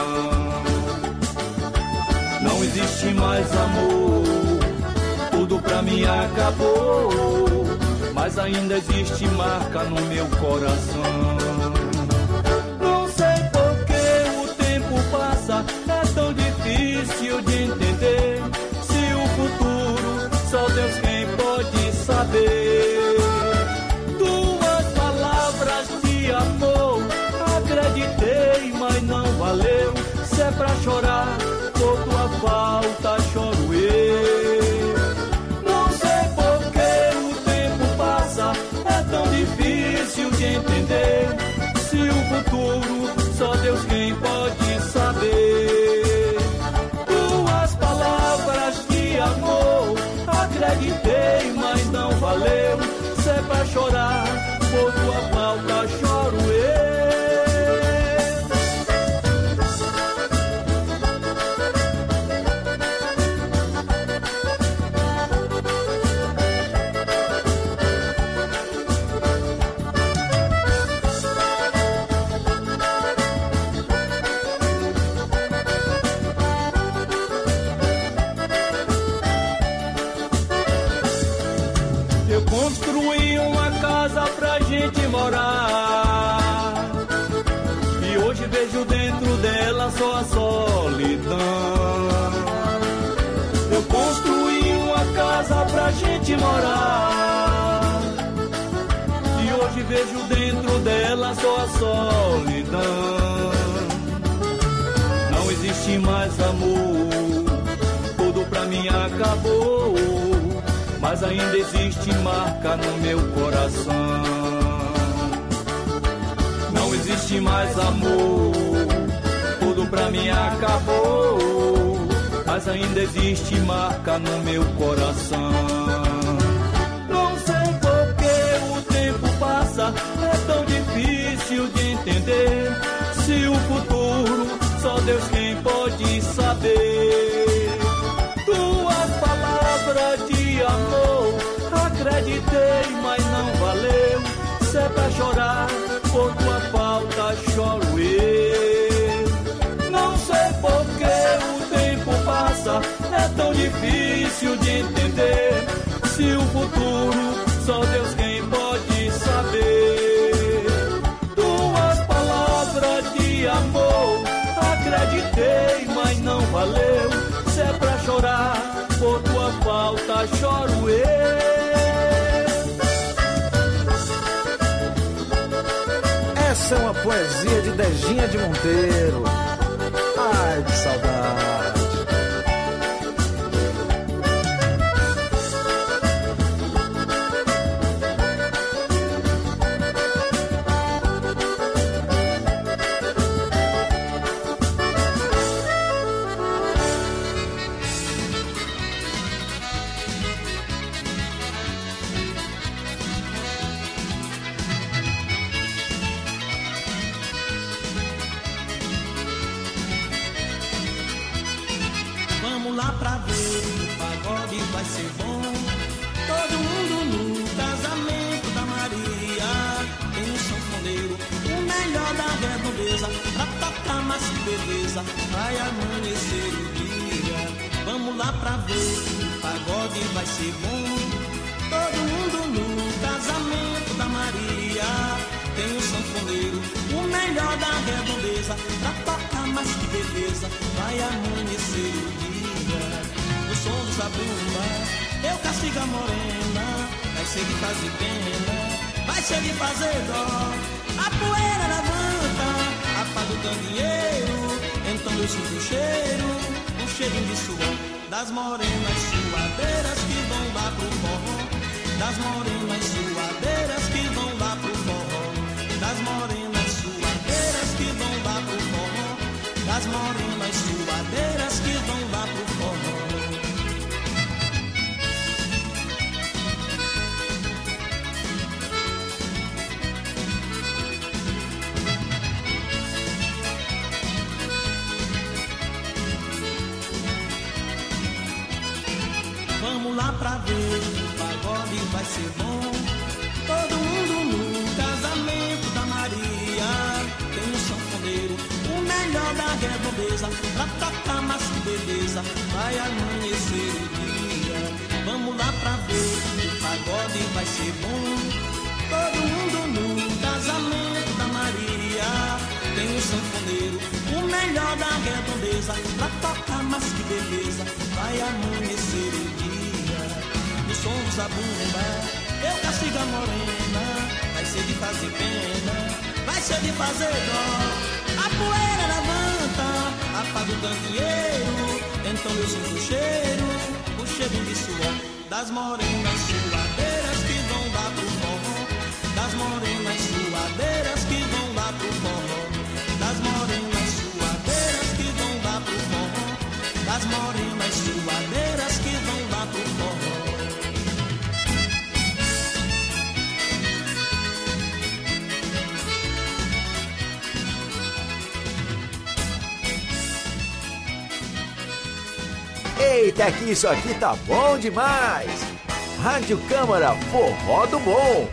Não existe mais amor, tudo pra mim acabou, mas ainda existe marca no meu coração. Não sei por que o tempo passa, é tão difícil de entender. Se o futuro, só Deus quem pode saber. Duas palavras de amor, acreditei, mas não valeu. Se é pra chorar, por tua falta choro eu. Não sei por que o tempo passa, é tão difícil de entender. Se o futuro, só Deus quem pode saber. Duas palavras de amor, acreditei, mas não valeu. Se é pra chorar, por tua falta choro eu. Construí uma casa pra gente morar, e hoje vejo dentro dela só a solidão. Eu construí uma casa pra gente morar, e hoje vejo dentro dela só a solidão. Não existe mais amor, tudo pra mim acabou, mas ainda existe marca no meu coração. Não existe mais amor, tudo pra mim acabou, mas ainda existe marca no meu coração. Não sei por que o tempo passa, é tão difícil de entender. Se o futuro, só Deus quem pode saber. Duas palavras de amor, acreditei, mas não valeu. Se é pra chorar, por tua falta choro eu. Não sei por que o tempo passa, é tão difícil de entender. Se o futuro, só Deus quem pode saber. Duas palavras de amor, acreditei, mas não valeu. Se é pra chorar, por tua falta choro eu. Essa é uma poesia de Dejinha de Monteiro. Ai, que saudade. Vamos lá pra ver, o pagode vai ser bom. Todo mundo no casamento da Maria. Tem um sanfoneiro, o melhor da redondeza, pra tocar mais beleza, vai amanhecer o dia. Vamos lá pra ver, o pagode vai ser bom. Todo mundo no casamento da Maria. Tem um sanfoneiro, o melhor da redondeza, pra tocar mais beleza, vai amanhecer o dia. No som do zabumba, eu castigo a morena, vai ser de fazer pena, vai ser de fazer dó. A poeira levanta, apaga o candeeiro, então eu sinto o cheiro, um cheirinho de suor, das morenas suadeiras que vão lá pro forró, das morenas suadeiras que vão lá pro forró, das morenas suadeiras que vão lá pro forró, das morenas suadeiras que vão lá pro forró. Vamos lá pra ver, o pagode vai ser bom. Todo mundo no casamento da Maria. Tem um sanfoneiro, o melhor da redondeza, pra tocar mais beleza, vai amanhecer o dia. Vamos lá pra ver, o pagode vai ser bom. Todo mundo no casamento da Maria. Tem um sanfoneiro, o melhor da redondeza, pra tocar mais beleza, vai amanhecer o dia. No som do zabumba, eu castigo a morena, vai ser de fazer pena, vai ser de fazer dó. A poeira levanta, apaga o candeeiro, então eu sinto o cheiro de suor, das morenas suadeiras que vão lá pro forró, das morenas suadeiras que vão lá pro forró, das morenas suadeiras que vão lá pro forró, das morenas suadeiras que vão lá pro forró. Eita, que isso aqui tá bom demais! Rádio Câmara Forró do Bom.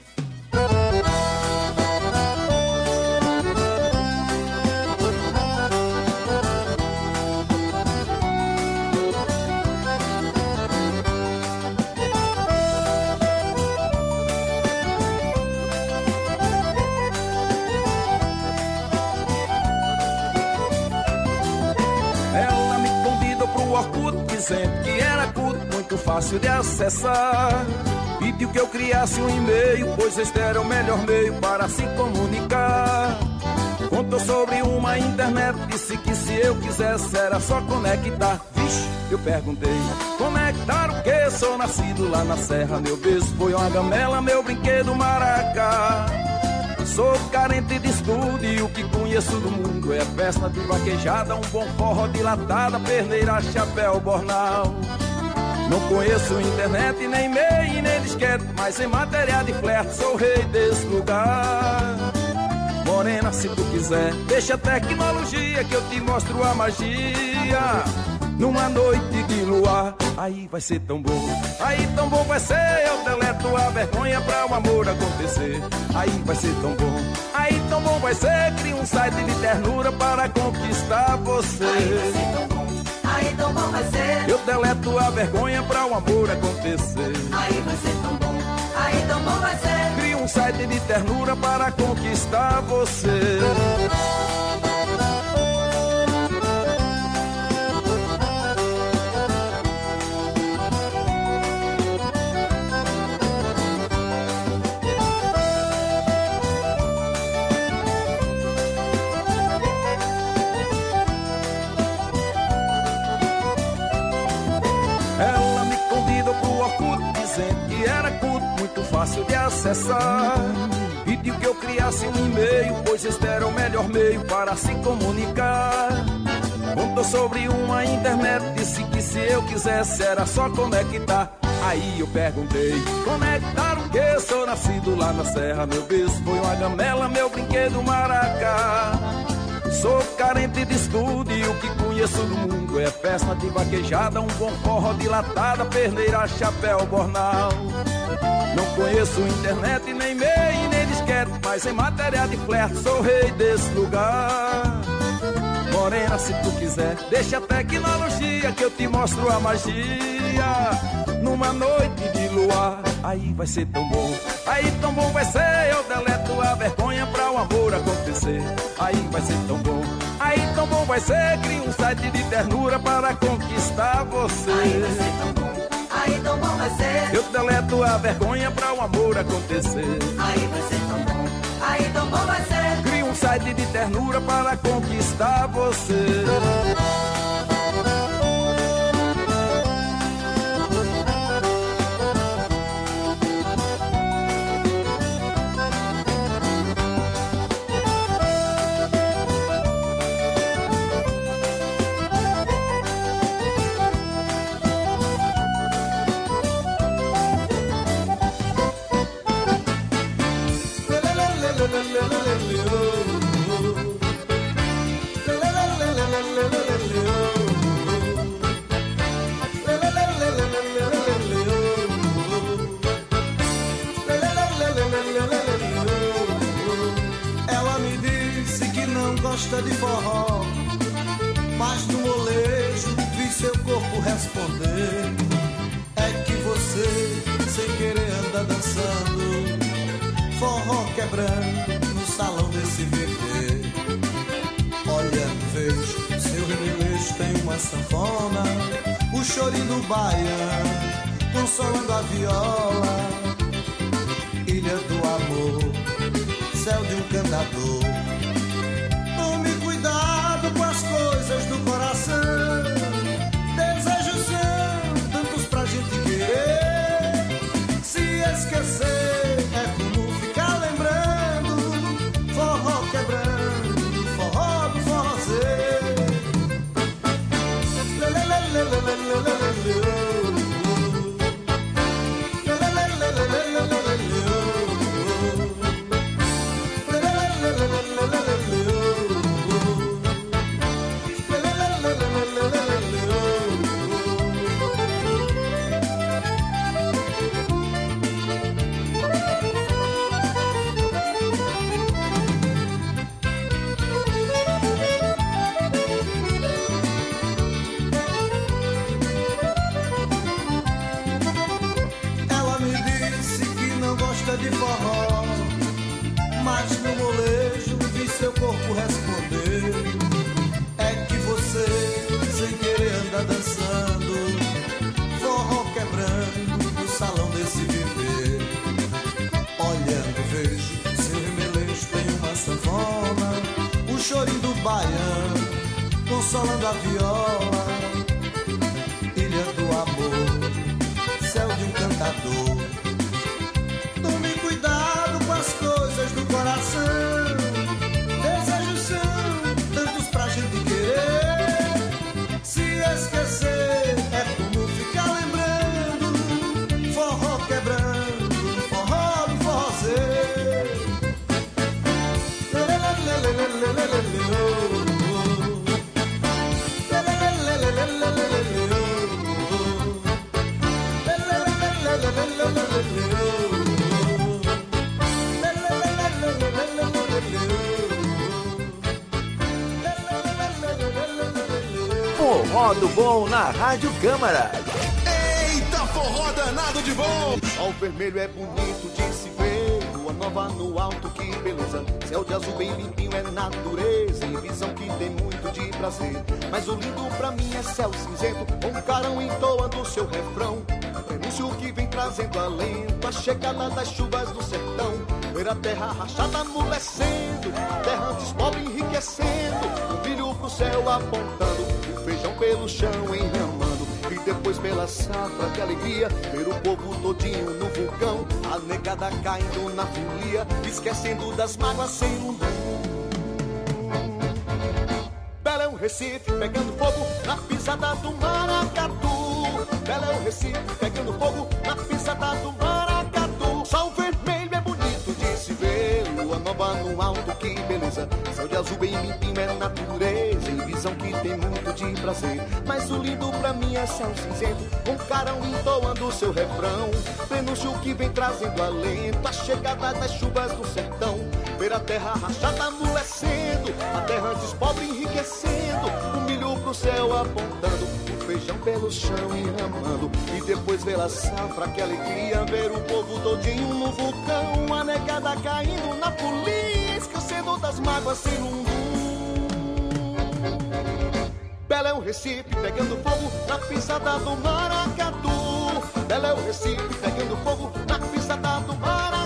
Dizendo que era culto, muito fácil de acessar. Pediu que eu criasse um e-mail, pois este era o melhor meio para se comunicar. Contou sobre uma internet, disse que se eu quisesse era só conectar. Vixe, eu perguntei, conectar o quê? Sou nascido lá na serra, meu beijo foi uma gamela, meu brinquedo maracá. Sou carente de estudo e o que conheço do mundo é festa de vaquejada, um bom forró de latada, perneira, chapéu, bornal. Não conheço internet, nem e-mail, nem disquete, mas em matéria de flerte sou o rei desse lugar. Morena, se tu quiser, deixa a tecnologia que eu te mostro a magia. Numa noite de luar, aí vai ser tão bom, aí tão bom vai ser, eu deleto a vergonha pra o amor acontecer. Aí vai ser tão bom, aí tão bom vai ser, cria um site de ternura para conquistar você. Aí vai ser tão bom, aí tão bom vai ser, eu deleto a vergonha pra o amor acontecer. Aí vai ser tão bom, aí tão bom vai ser, cria um site de ternura para conquistar você. fácil de acessar. Pediu que eu criasse um e-mail, pois este era o melhor meio para se comunicar. Contou sobre uma internet, disse que se eu quisesse era só conectar. Aí eu perguntei, conectar o quê? Sou nascido lá na serra, meu berço foi uma gamela, meu brinquedo maracá. Sou carente de estudo e o que conheço do mundo é festa de vaquejada, um bom forró de latada, perneira, chapéu, bornal. Não conheço internet, nem e-mail, nem disquete, mas em matéria de flerte sou rei desse lugar. Morena, se tu quiser, deixa a tecnologia que eu te mostro a magia. Numa noite de luar, aí vai ser tão bom, aí tão bom vai ser. Eu deleto a vergonha pra o amor acontecer. Aí vai ser tão bom, aí tão bom vai ser. Cria um site de ternura para conquistar você. Aí vai ser tão bom, aí tão bom vai ser. Eu deleto a vergonha pra o amor acontecer. Aí vai ser tão bom, aí tão bom vai ser. Cria um site de ternura para conquistar você. Ela me disse que não gosta de forró, mas no molejo vi seu corpo responder. É que você, sem querer, anda dançando forró quebrando no salão desse bebê. Olha, vejo, seu remelejo tem uma sanfona, o chorinho do baiano, consolando a viola. Ilha do amor, céu de um cantador. Tome cuidado com as coisas do coração. Desejos são tantos pra gente querer. Se esquecer é como ficar lembrando. Forró quebrando, forró do forrozeiro. De forró, mas no molejo vi seu corpo responder. É que você, sem querer, anda dançando forró quebrando no salão desse viver. Olhando vejo, seu remelejo tem uma sanfona, o chorinho do baiano, consolando a viola. Ilha do amor, céu de um cantador. As coisas do coração, desejos são tantos pra gente querer. Se esquecer é como ficar lembrando. Forró quebrando, forró do forrozeiro. Forró do Bom na Rádio Câmara. Eita, forró danado de bom! Sol vermelho é bonito de se ver, lua nova no alto, que beleza. Céu de azul bem limpinho é natureza, em visão que tem muito de prazer. Mas o lindo pra mim é céu cinzento, com um carão entoando seu refrão. Prenúncio que vem trazendo alento, a chegada das chuvas do sertão. Ver a terra rachada amolecendo, a terra antes pobre enriquecendo, o brilho pro céu apontando, o feijão pelo chão enramando. E depois pela safra, que alegria ver o povo todinho no vulcão, a negada caindo na folia, esquecendo das mágoas sem rumo. Belém, Recife, pegando fogo na pisada do maracatu. Belém, Recife, pegando fogo na pisada do maracatu. Sol vermelho é bonito de se ver, lua nova no alto, que beleza. Céu de azul bem limpinho é natureza, em visão que tem muito de prazer. Mas o lindo pra mim é céu cinzento, um carão entoando seu refrão, prenúncio que vem trazendo alento, a chegada das chuvas do sertão. Ver a terra rachada amolecendo, a terra antes pobre enriquecendo, o milho pro céu apontando, o feijão pelo chão enramando, e depois ver a safra, que alegria ver o povo todinho no vulcão, a negada caindo na folia, esquecendo das mágoas sem rumo. Belém, Recife, pegando fogo na pisada do maracatu. Belém, Recife, pegando fogo na pisada do maracatu.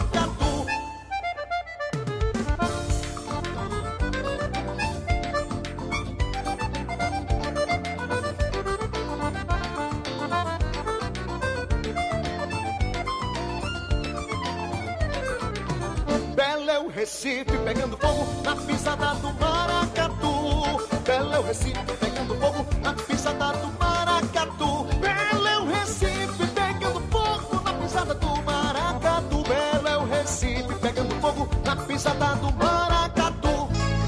Belém, Recife, pegando fogo na pisada do maracatu. Belém, Recife, pegando fogo na pisada do maracatu. Belém, Recife, pegando fogo na pisada do maracatu. Belém, Recife, pegando fogo na pisada do maracatu.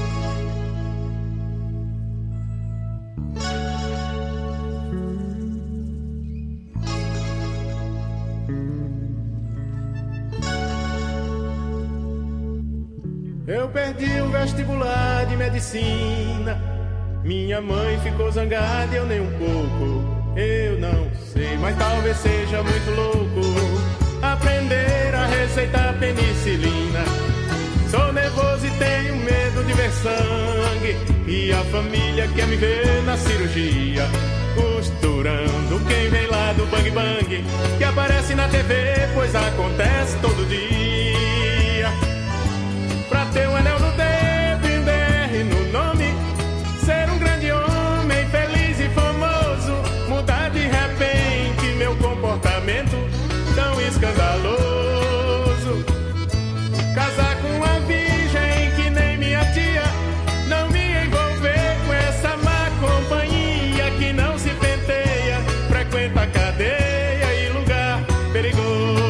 Eu perdi o vestibular de medicina, minha mãe ficou zangada e eu nem um pouco. Eu não sei, mas talvez seja muito louco aprender a receitar penicilina. Sou nervoso e tenho medo de ver sangue, e a família quer me ver na cirurgia, costurando quem vem lá do bang bang, que aparece na TV, pois acontece todo dia. Pra ter um anel no dedo e um DR no nome, ser um grande homem, feliz e famoso, mudar de repente meu comportamento tão escandaloso, casar com uma virgem que nem minha tia, não me envolver com essa má companhia que não se penteia, frequenta a cadeia e lugar perigoso.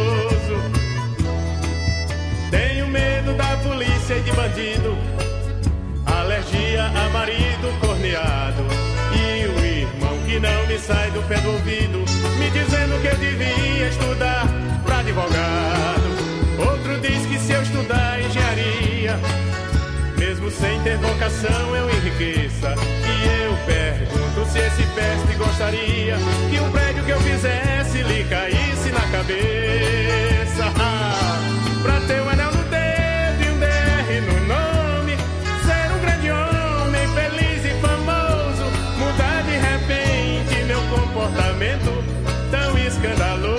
Tenho medo da polícia e de bandido, alergia a marido corneado, e o irmão que não me sai do pé do ouvido, me dizendo que eu devia estudar pra advogado. Outro diz que se eu estudar engenharia, mesmo sem ter vocação eu enriqueça. E eu pergunto se esse pestre gostaria que um prédio que eu fizesse lhe caísse na cabeça. Pra ter um anel no dedo e um DR no nome, ser um grande homem, feliz e famoso, mudar de repente meu comportamento tão escandaloso,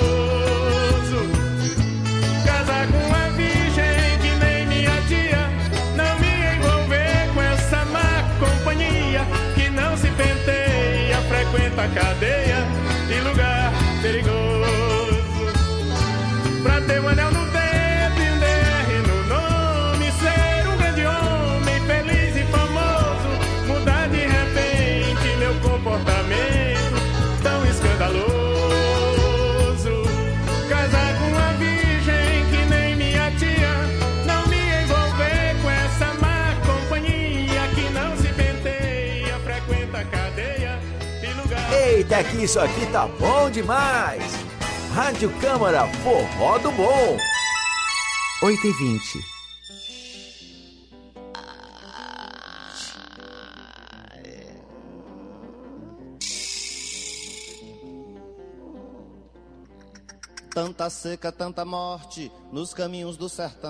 casar com uma virgem que nem minha tia, não me envolver com essa má companhia que não se penteia, frequenta a cadeia e lugar perigoso. Pra ter um anel no dedo e um DR no nome, ser um grande homem, feliz e famoso, mudar de repente meu comportamento tão escandaloso, casar com uma virgem que nem minha tia, não me envolver com essa má companhia que não se penteia, frequenta a cadeia e lugar. Eita, que isso aqui tá bom demais! Rádio Câmara Forró do Bom. 8h20. Tanta seca, tanta morte nos caminhos do sertão.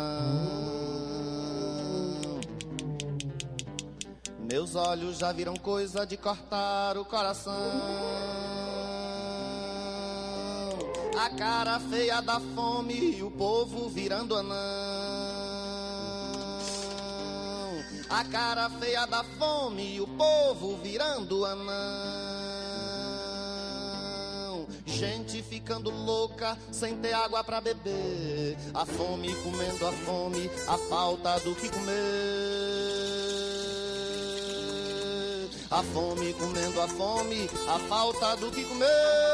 Meus olhos já viram coisa de cortar o coração. A cara feia da fome e o povo virando anão. A cara feia da fome e o povo virando anão. gente ficando louca sem ter água pra beber, a fome comendo a fome, a falta do que comer, a fome comendo a fome, a falta do que comer.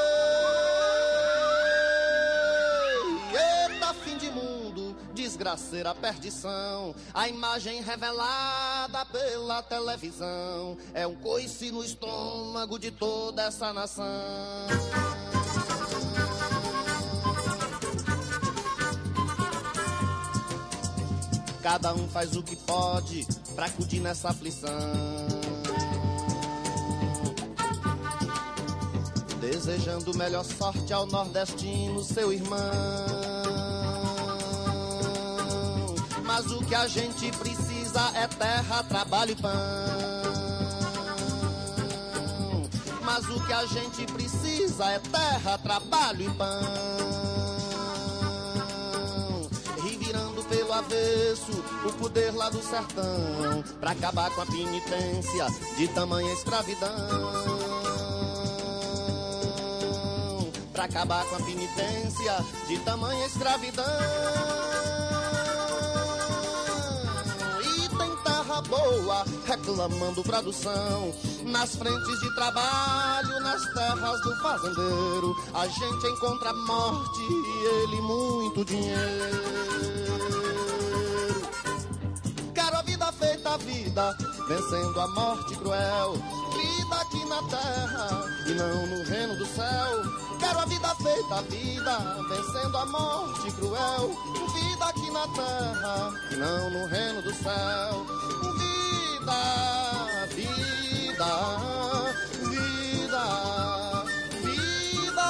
Eita, fim de mundo, desgraceira, perdição, a imagem revelada pela televisão é um coice no estômago de toda essa nação. Cada um faz o que pode pra acudir nessa aflição, desejando melhor sorte ao nordestino, seu irmão. Mas o que a gente precisa é terra, trabalho e pão. Mas o que a gente precisa é terra, trabalho e pão. Revirando pelo avesso o poder lá do sertão, pra acabar com a penitência de tamanha escravidão. Pra acabar com a penitência de tamanha escravidão. Boa, reclamando produção nas frentes de trabalho, nas terras do fazendeiro. A gente encontra morte e ele muito dinheiro. Quero a vida feita a vida, vencendo a morte cruel. Vida aqui na terra e não no reino do céu. Quero a vida feita a vida, vencendo a morte cruel. Vida aqui na terra e não no reino do céu. Vida, vida, vida, vida.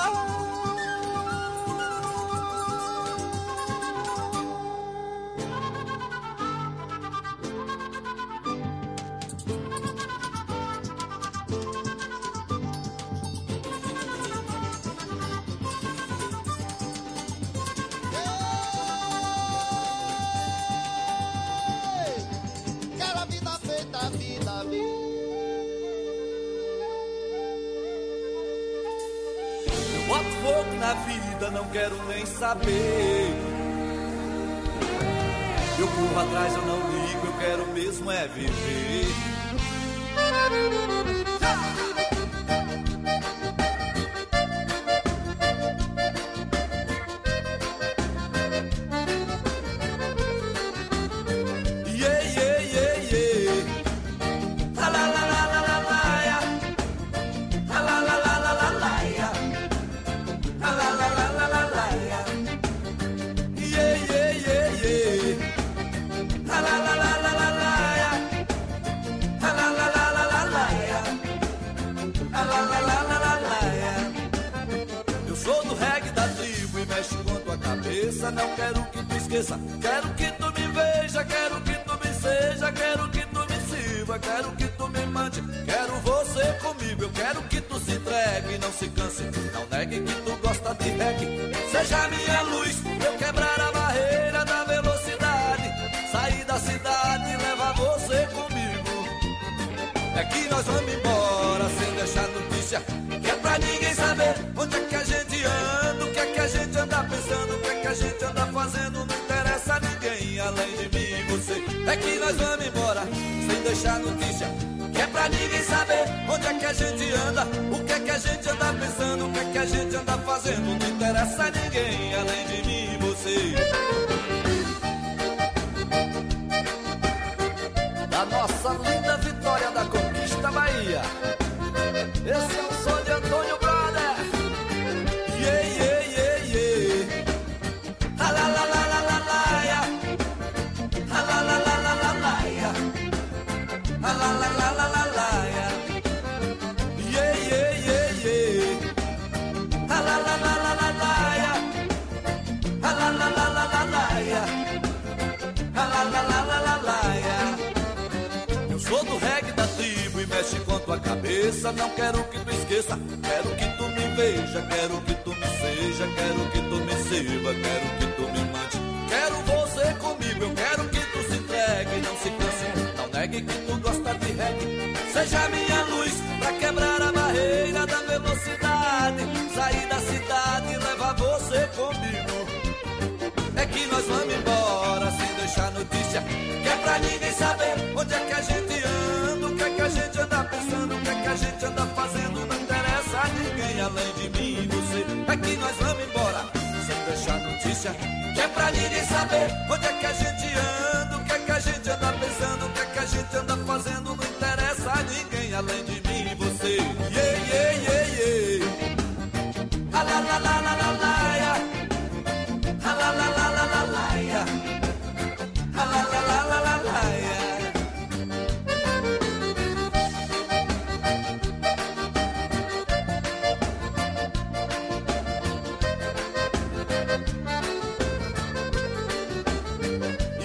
Eu boto fogo na vida, não quero nem saber. Eu corro atrás, eu não ligo, eu quero mesmo é viver. Não quero que tu esqueça, quero que tu me veja, quero que tu me seja, quero que tu me sirva, quero que tu me mande, quero você comigo, eu quero que tu se entregue, não se canse, não negue que tu gosta de reggae, seja minha luz, eu quebrar a barreira da velocidade, sair da cidade e levar você comigo, é que nós vamos embora sem deixar notícia, que é pra ninguém saber onde é que a gente anda, o que é que a gente anda pensando, o que é que a gente anda fazendo, não interessa a ninguém além de mim e você. É que nós vamos embora sem deixar notícia, que é pra ninguém saber onde é que a gente anda, o que é que a gente anda pensando, o que é que a gente anda fazendo, não interessa a ninguém além de mim e você. Da nossa linda Vitória da Conquista, Bahia, esse é o som de Antônio Brother. Yeah, yeah, yeah, yeah. La la la la la la la ya. La la la la la la la ya. La la la la la la la ya. Yeah, yeah, yeah, yeah. La la la la la la la ya. La la la la la la la ya. La la la la la la la ya. Eu sou do reggae da tribo e mexe com tua cabeça, não quero que tu esqueça, quero que tu me veja, quero que tu me seja, quero que tu me sirva, quero que tu me mande, quero você comigo, eu quero que tu se entregue, não se canse, não negue que tu gosta de reggae, seja minha luz pra quebrar a barreira da velocidade, sair da cidade Aqui nós vamos embora sem deixar notícia, que é pra ninguém saber onde é que a gente anda, o que é que a gente anda pensando, o que é que a gente anda fazendo. Não interessa a ninguém além de mim e você. Aqui nós vamos embora sem deixar notícia, que é pra ninguém saber